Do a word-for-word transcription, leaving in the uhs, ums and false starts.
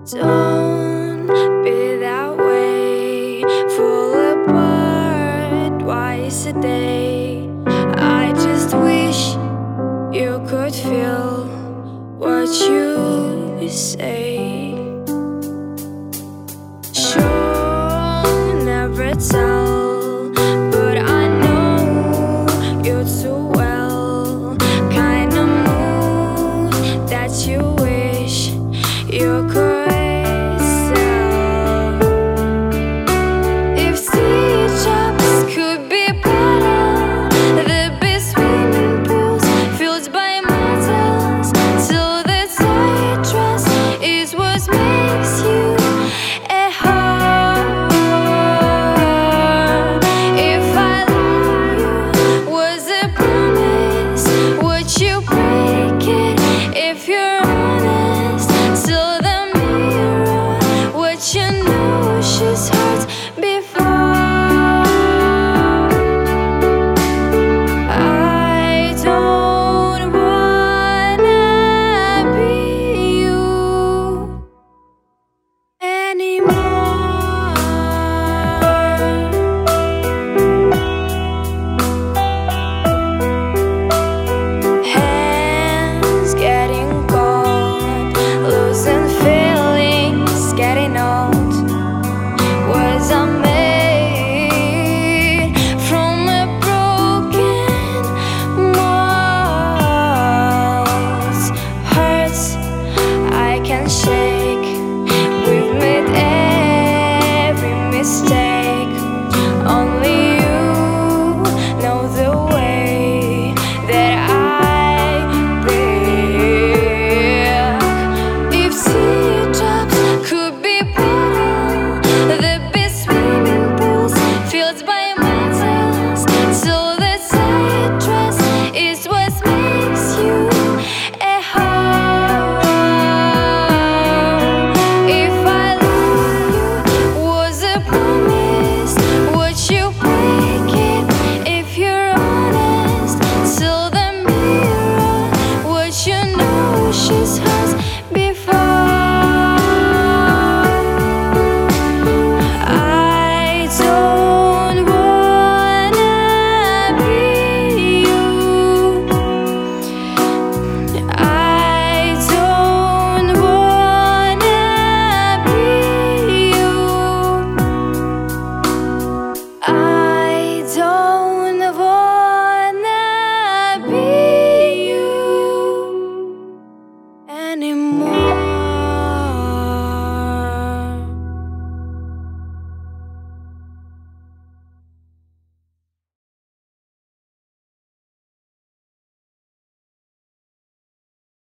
Don't be that way, fall apart twice a day. I just wish you could feel what you say. Sure, never tell, but I know you too well. Kind of mood that you wish you could. I